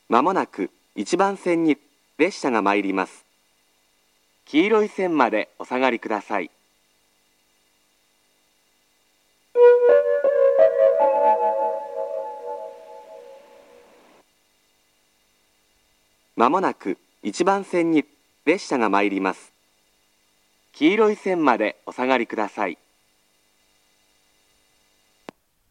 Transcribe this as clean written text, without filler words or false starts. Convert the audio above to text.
まもなく1番線に列車が参ります。黄色い線までお下がりください。まもなく1番線に列車が参ります。黄色い線までお下がりください。